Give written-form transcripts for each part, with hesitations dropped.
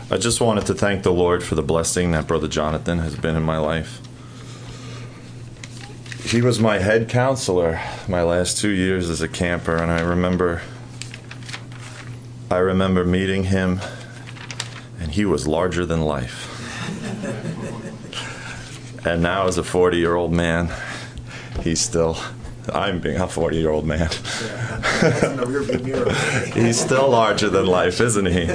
I just wanted to thank the Lord for the blessing that Brother Jonathan has been in my life. He was my head counselor my last 2 years as a camper, and I remember meeting him, and he was larger than life. And now as a 40-year-old man, I'm being a 40-year-old man. He's still larger than life, isn't he?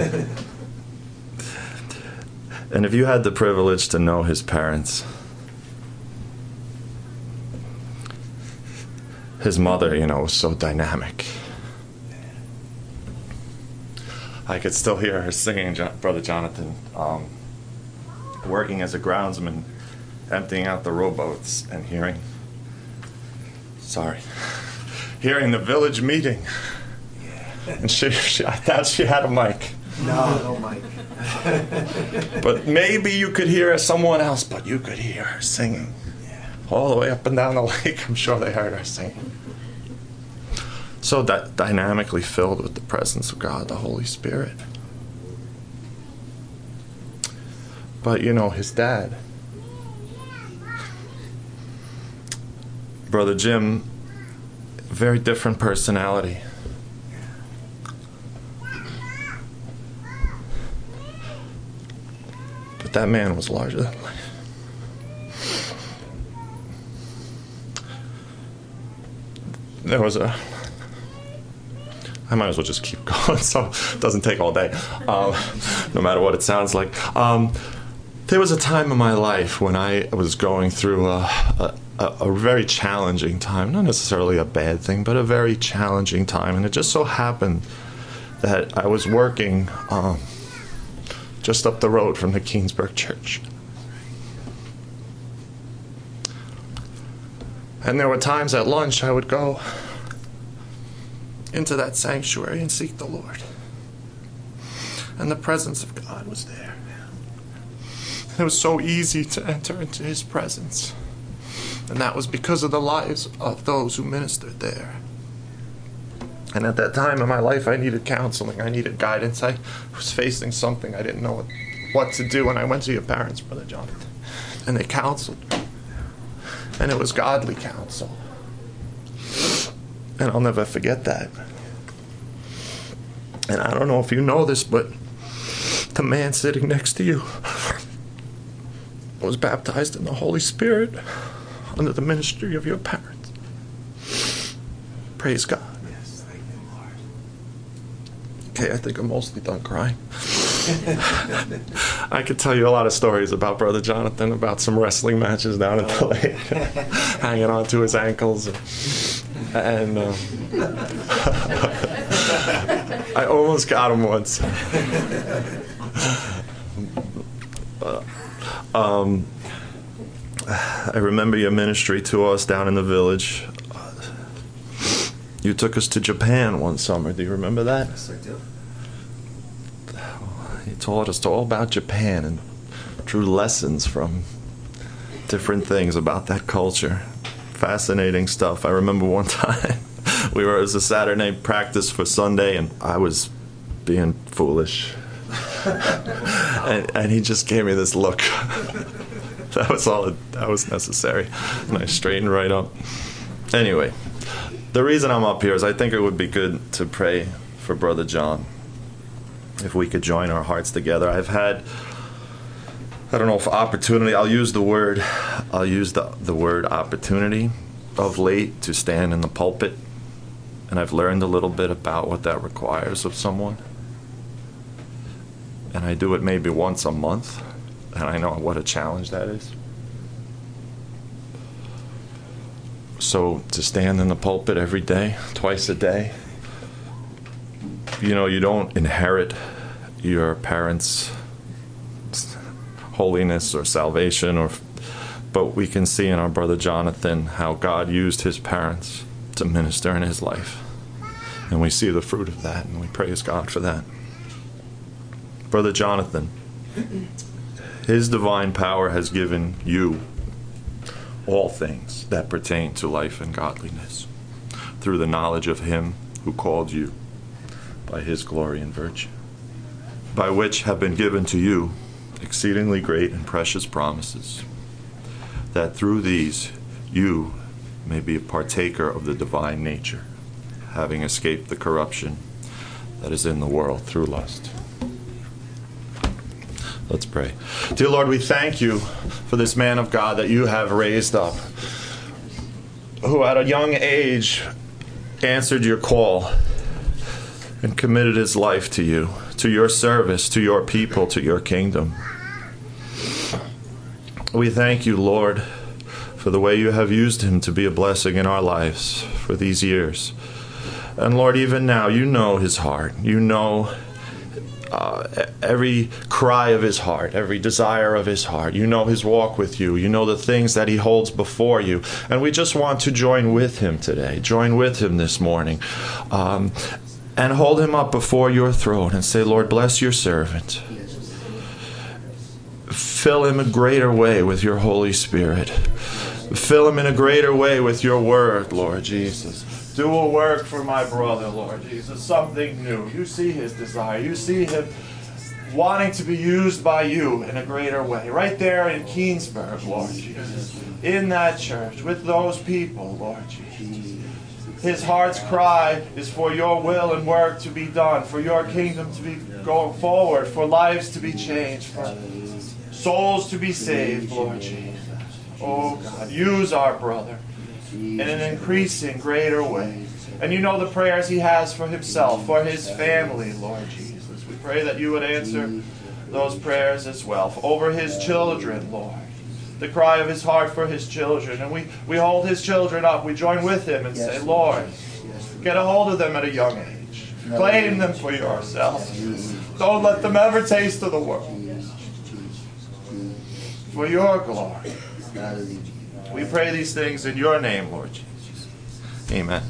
And if you had the privilege to know his parents, his mother, was so dynamic. I could still hear her singing, Brother Jonathan, working as a groundsman, emptying out the rowboats and hearing the village meeting. And she I thought she had a mic. No mic. But maybe you could hear someone else, but you could hear her singing. All the way up and down the lake, I'm sure they heard her singing. So dynamically filled with the presence of God, the Holy Spirit. But his dad, Brother Jim, very different personality. But that man was larger than life. I might as well just keep going so it doesn't take all day, no matter what it sounds like. There was a time in my life when I was going through a very challenging time, not necessarily a bad thing, but a very challenging time. And it just so happened that I was working just up the road from the Keensburg Church. And there were times at lunch I would go into that sanctuary and seek the Lord. And the presence of God was there. It was so easy to enter into his presence. And that was because of the lives of those who ministered there. And at that time in my life, I needed counseling. I needed guidance. I was facing something. I didn't know what to do. And I went to your parents, Brother Jonathan. And they counseled me. And it was godly counsel. And I'll never forget that. And I don't know if you know this, but the man sitting next to you was baptized in the Holy Spirit under the ministry of your parents. Praise God. Yes, thank you, Lord. Okay, I think I'm mostly done crying. I could tell you a lot of stories about Brother Jonathan, about some wrestling matches down at the lake, hanging on to his ankles. And I almost got him once. I remember your ministry to us down in the village. You took us to Japan one summer. Do you remember that? Yes, I do. He taught us all about Japan and drew lessons from different things about that culture. Fascinating stuff. I remember one time it was a Saturday practice for Sunday, and I was being foolish. and he just gave me this look. That was all that was necessary. And I straightened right up. Anyway, the reason I'm up here is I think it would be good to pray for Brother John. If we could join our hearts together. I've had, I don't know if opportunity, I'll use the word opportunity of late to stand in the pulpit. And I've learned a little bit about what that requires of someone. And I do it maybe once a month. And I know what a challenge that is. So to stand in the pulpit every day, twice a day, you don't inherit your parents' holiness or salvation, but we can see in our Brother Jonathan how God used his parents to minister in his life. And we see the fruit of that, and we praise God for that. Brother Jonathan, his divine power has given you all things that pertain to life and godliness through the knowledge of him who called you by his glory and virtue. by which have been given to you exceedingly great and precious promises, that through these you may be a partaker of the divine nature, having escaped the corruption that is in the world through lust. Let's pray. Dear Lord, we thank you for this man of God that you have raised up, who at a young age answered your call and committed his life to you, to your service, to your people, to your kingdom. We thank you, Lord, for the way you have used him to be a blessing in our lives for these years. And Lord, even now, you know his heart. You know every cry of his heart, every desire of his heart. You know his walk with you. You know the things that he holds before you. And we just want to join with him today, join with him this morning, and hold him up before your throne and say, Lord, bless your servant. Fill him a greater way with your Holy Spirit. Fill him in a greater way with your word, Lord Jesus. Do a work for my brother, Lord Jesus, something new. You see his desire. You see him wanting to be used by you in a greater way. Right there in Keensburg, Lord Jesus. In that church, with those people, Lord Jesus. His heart's cry is for your will and work to be done, for your kingdom to be going forward, for lives to be changed, for souls to be saved, Lord Jesus. Oh God, use our brother in an increasing, greater way. And you know the prayers he has for himself, for his family, Lord Jesus. We pray that you would answer those prayers as well. Over his children, Lord. The cry of his heart for his children. And we hold his children up. We join with him and say, Lord, get a hold of them at a young age. Claim them for yourself. Don't let them ever taste of the world. For your glory. We pray these things in your name, Lord Jesus. Amen.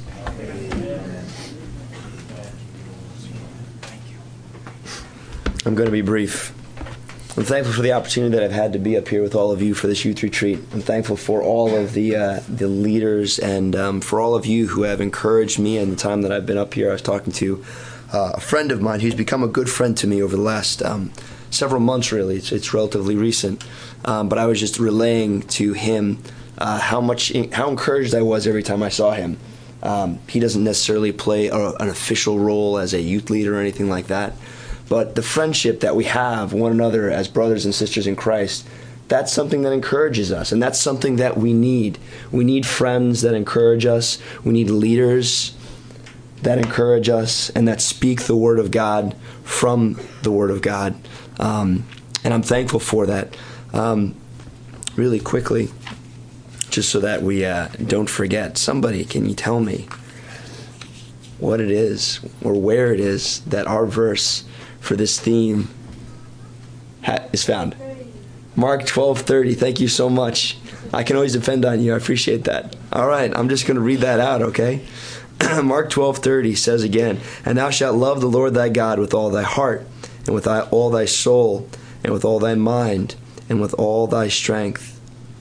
I'm going to be brief. I'm thankful for the opportunity that I've had to be up here with all of you for this youth retreat. I'm thankful for all of the leaders and for all of you who have encouraged me in the time that I've been up here. I was talking to a friend of mine who's become a good friend to me over the last several months, really. It's relatively recent. But I was just relaying to him how encouraged I was every time I saw him. He doesn't necessarily play an official role as a youth leader or anything like that. But the friendship that we have one another as brothers and sisters in Christ, that's something that encourages us. And that's something that we need. We need friends that encourage us. We need leaders that encourage us and that speak the Word of God from the Word of God. And I'm thankful for that. Really quickly, just so that we don't forget, somebody, can you tell me what it is or where it is that our verse for this theme is found? Mark 12:30. Thank you so much. I can always depend on you. I appreciate that. All right, I'm just going to read that out, okay? Mark 12:30 says again, "And thou shalt love the Lord thy God with all thy heart, and with all thy soul, and with all thy mind, and with all thy strength."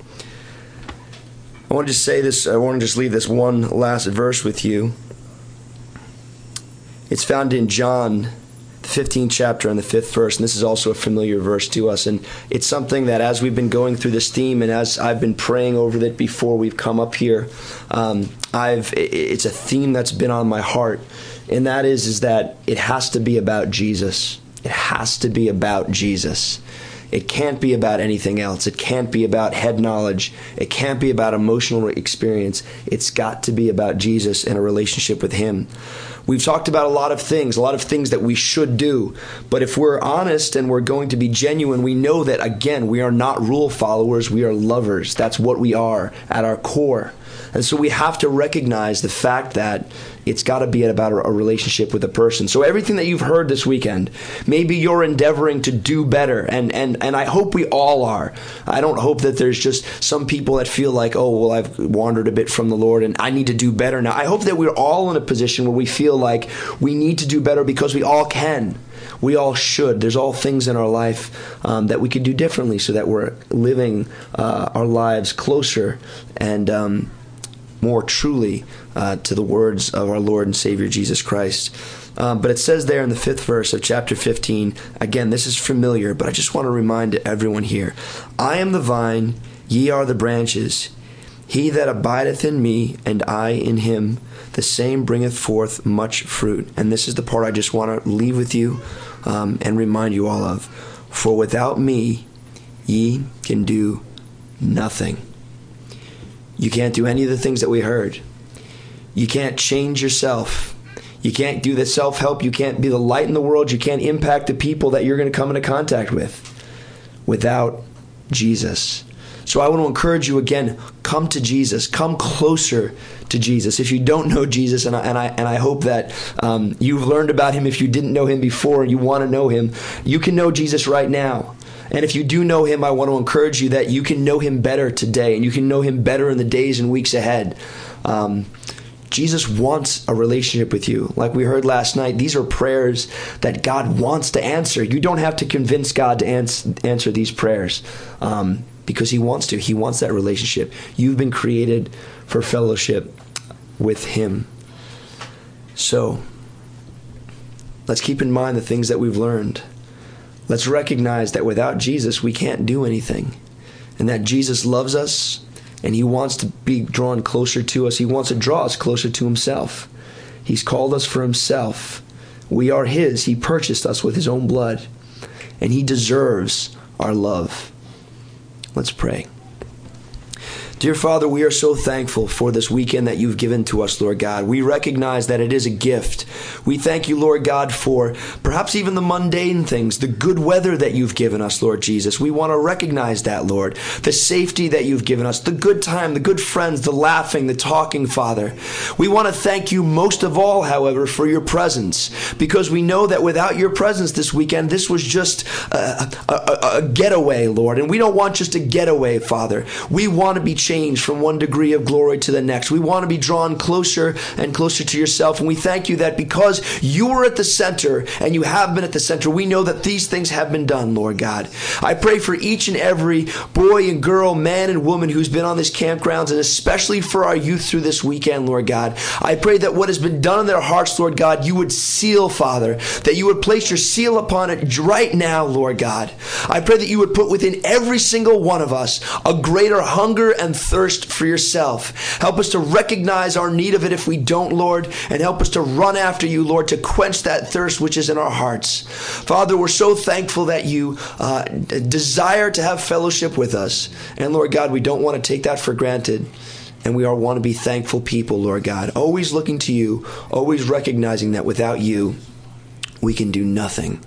I want to just say this. I want to just leave this one last verse with you. It's found in John, the 15th chapter and the 5th verse, and this is also a familiar verse to us. And it's something that as we've been going through this theme and as I've been praying over it before we've come up here, it's a theme that's been on my heart, and that is that it has to be about Jesus. It has to be about Jesus. It can't be about anything else. It can't be about head knowledge. It can't be about emotional experience. It's got to be about Jesus and a relationship with Him. We've talked about a lot of things that we should do. But if we're honest and we're going to be genuine, we know that, again, we are not rule followers. We are lovers. That's what we are at our core. And so we have to recognize the fact that it's got to be about a relationship with a person. So everything that you've heard this weekend, maybe you're endeavoring to do better. And I hope we all are. I don't hope that there's just some people that feel like, oh, well, I've wandered a bit from the Lord and I need to do better now. I hope that we're all in a position where we feel like we need to do better because we all can. We all should. There's all things in our life that we could do differently so that we're living our lives closer and more truly to the words of our Lord and Savior Jesus Christ. But it says there in the 5th verse of chapter 15, again, this is familiar, but I just want to remind everyone here. I am the vine, ye are the branches. He that abideth in me, and I in him, the same bringeth forth much fruit. And this is the part I just want to leave with you and remind you all of. For without me, ye can do nothing. You can't do any of the things that we heard. You can't change yourself. You can't do the self-help. You can't be the light in the world. You can't impact the people that you're going to come into contact with without Jesus. So I want to encourage you again, come to Jesus. Come closer to Jesus. If you don't know Jesus, and I hope that you've learned about him if you didn't know him before and you want to know him, you can know Jesus right now. And if you do know him, I want to encourage you that you can know him better today, and you can know him better in the days and weeks ahead. Jesus wants a relationship with you. Like we heard last night, these are prayers that God wants to answer. You don't have to convince God to answer these prayers because he wants to. He wants that relationship. You've been created for fellowship with him. So let's keep in mind the things that we've learned. Let's recognize that without Jesus, we can't do anything, and that Jesus loves us, and he wants to be drawn closer to us. He wants to draw us closer to himself. He's called us for himself. We are his. He purchased us with his own blood, and he deserves our love. Let's pray. Dear Father, we are so thankful for this weekend that you've given to us, Lord God. We recognize that it is a gift. We thank you, Lord God, for perhaps even the mundane things, the good weather that you've given us, Lord Jesus. We want to recognize that, Lord. The safety that you've given us, the good time, the good friends, the laughing, the talking, Father. We want to thank you most of all, however, for your presence, because we know that without your presence this weekend, this was just a getaway, Lord. And we don't want just a getaway, Father. We want to be changed from one degree of glory to the next. We want to be drawn closer and closer to yourself. And we thank you that because you were at the center and you have been at the center, we know that these things have been done, Lord God. I pray for each and every boy and girl, man and woman who's been on this campgrounds, and especially for our youth through this weekend, Lord God. I pray that what has been done in their hearts, Lord God, you would seal, Father, that you would place your seal upon it right now, Lord God. I pray that you would put within every single one of us a greater hunger and thirst for yourself. Help us to recognize our need of it if we don't, Lord, and help us to run after you, Lord, to quench that thirst which is in our hearts. Father, we're so thankful that you desire to have fellowship with us. And Lord God, we don't want to take that for granted. And we want to be thankful people, Lord God, always looking to you, always recognizing that without you, we can do nothing.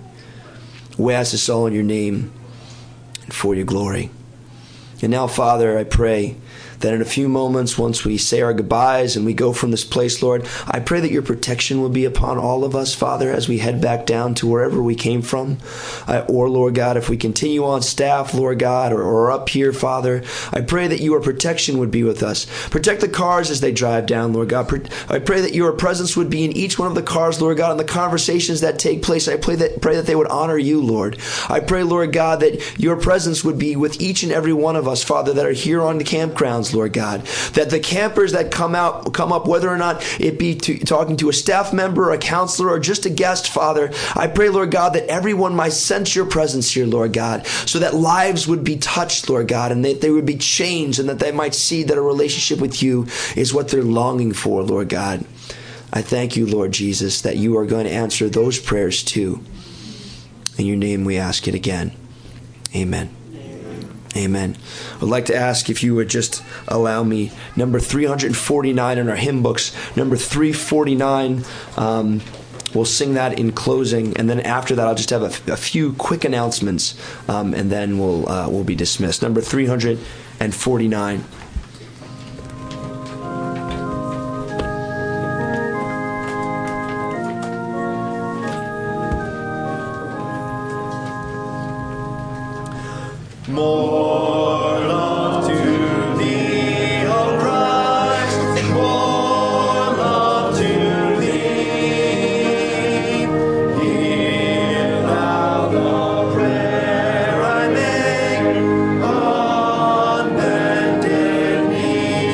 We ask this all in your name and for your glory. And now, Father, I pray that in a few moments, once we say our goodbyes and we go from this place, Lord, I pray that your protection will be upon all of us, Father, as we head back down to wherever we came from. Or, Lord God, if we continue on staff, Lord God, or up here, Father, I pray that your protection would be with us. Protect the cars as they drive down, Lord God. I pray that your presence would be in each one of the cars, Lord God, and the conversations that take place. I pray that they would honor you, Lord. I pray, Lord God, that your presence would be with each and every one of us, Father, that are here on the campgrounds, Lord God, that the campers that come up, whether or not it be talking to a staff member, a counselor, or just a guest, Father, I pray, Lord God, that everyone might sense your presence here, Lord God, so that lives would be touched, Lord God, and that they would be changed, and that they might see that a relationship with you is what they're longing for, Lord God. I thank you, Lord Jesus, that you are going to answer those prayers too. In your name we ask it again. Amen. Amen. I'd like to ask if you would just allow me number 349 in our hymn books. Number 349, we'll sing that in closing, and then after that I'll just have a few quick announcements, and then we'll be dismissed. Number 349. More love to thee, O Christ, more love to thee. Hear thou the prayer I make on bended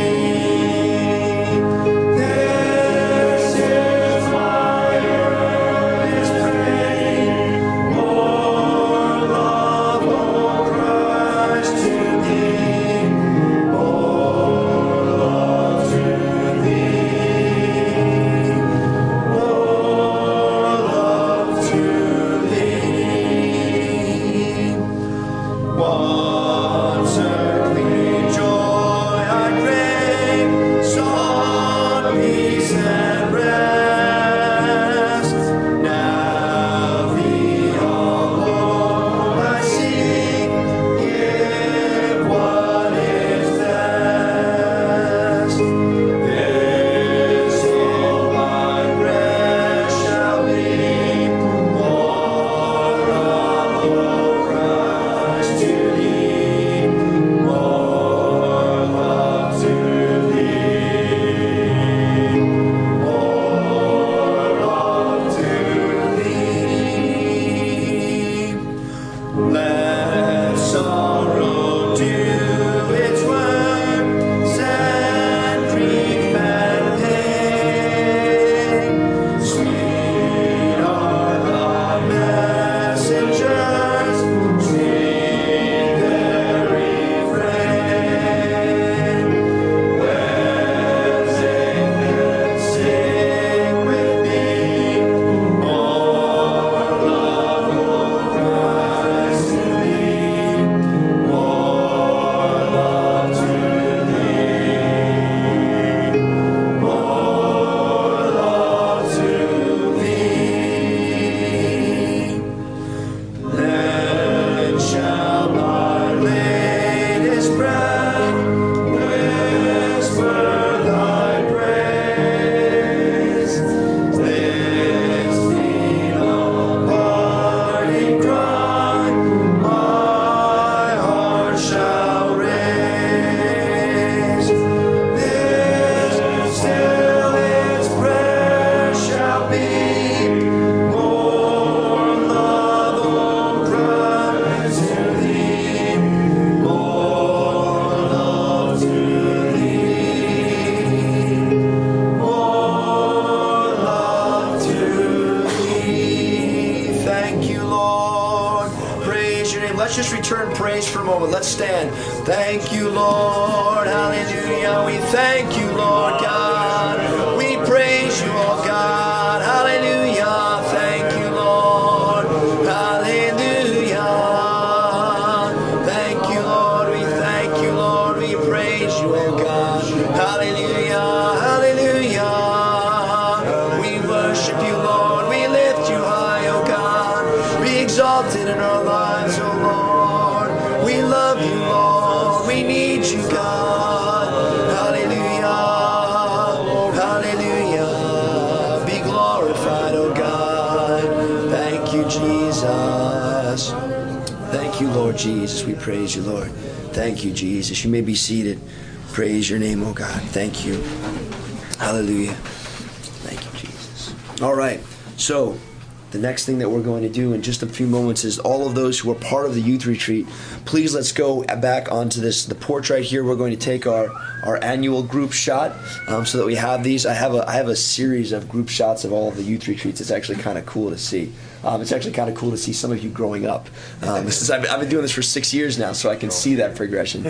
knee. This is my Let sorrow do its work, sad grief and pain. Sweet are the messengers, sweet their refrain. When sickness sing with me, more love will rise to thee, more love to thee, more love to thee. Then shall our latest breath whisper thy praise. This final parting cry my heart shall raise. This still its prayer shall be, more love, O Christ, to thee, more love to thee, more love to thee. Thank you, Lord. Praise your name. Let's just return praise for a moment. Let's stand. Thank you, Lord. Hallelujah. We thank you, Lord God. We praise you, oh God. Hallelujah. Thank you, Lord. Hallelujah. Thank you, Lord. We thank you, Lord. We praise you, oh God. Hallelujah. Hallelujah. We worship you, Lord. We lift you high, oh God. Be exalted in our lives, oh Lord. We love you, Lord. We need you, God. Hallelujah. Hallelujah. Be glorified, oh God. Thank you, Jesus. Thank you, Lord Jesus. We praise you, Lord. Thank you, Jesus. You may be seated. Praise your name, oh God. Thank you. Hallelujah. Thank you, Jesus. All right. So, the next thing that we're going to do in just a few moments is all of those who are part of the youth retreat, please let's go back onto the porch right here. We're going to take our annual group shot so that we have these. I have a series of group shots of all of the youth retreats. It's actually kind of cool to see. It's actually kind of cool to see some of you growing up. I've been doing this for 6 years now, so I can see that progression.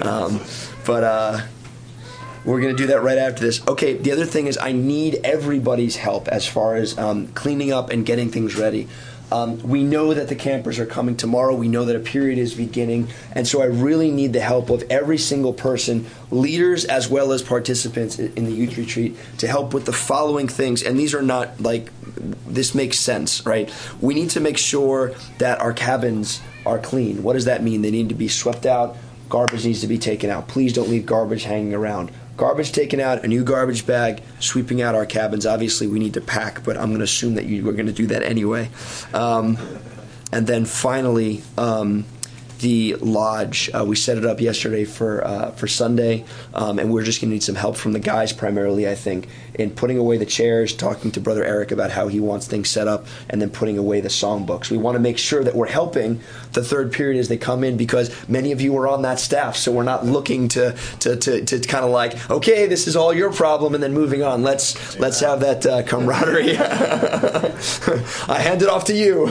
We're going to do that right after this. Okay, the other thing is I need everybody's help as far as cleaning up and getting things ready. We know that the campers are coming tomorrow. We know that a period is beginning. And so I really need the help of every single person, leaders as well as participants in the youth retreat, to help with the following things. And these are not like, this makes sense, right? We need to make sure that our cabins are clean. What does that mean? They need to be swept out. Garbage needs to be taken out. Please don't leave garbage hanging around. Garbage taken out, a new garbage bag, sweeping out our cabins. Obviously, we need to pack, but I'm going to assume that you were going to do that anyway. And then finally, the lodge. We set it up yesterday for Sunday, and we're just going to need some help from the guys primarily, I think, in putting away the chairs, talking to Brother Eric about how he wants things set up, and then putting away the songbooks. We want to make sure that we're helping the third period as they come in, because many of you are on that staff, so we're not looking to kind of like, okay, this is all your problem, and then moving on. Let's have that camaraderie. I hand it off to you.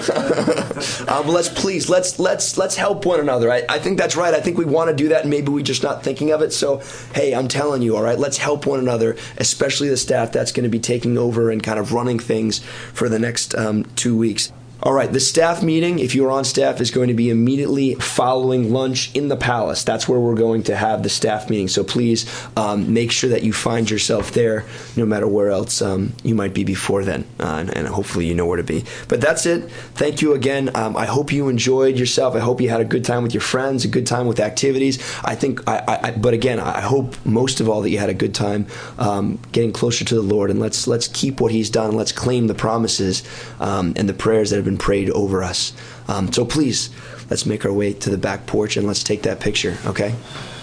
Let's help one another. I think that's right. I think we want to do that, and maybe we're just not thinking of it. So, hey, I'm telling you, all right, let's help one another, especially the staff that's going to be taking over and kind of running things for the next 2 weeks. All right, the staff meeting, if you're on staff, is going to be immediately following lunch in the palace. That's where we're going to have the staff meeting. So please make sure that you find yourself there, no matter where else you might be before then. And hopefully you know where to be. But that's it. Thank you again. I hope you enjoyed yourself. I hope you had a good time with your friends, a good time with activities. But again, I hope most of all that you had a good time getting closer to the Lord. And let's keep what He's done. Let's claim the promises and the prayers that have been prayed over us. So please, let's make our way to the back porch and let's take that picture, okay?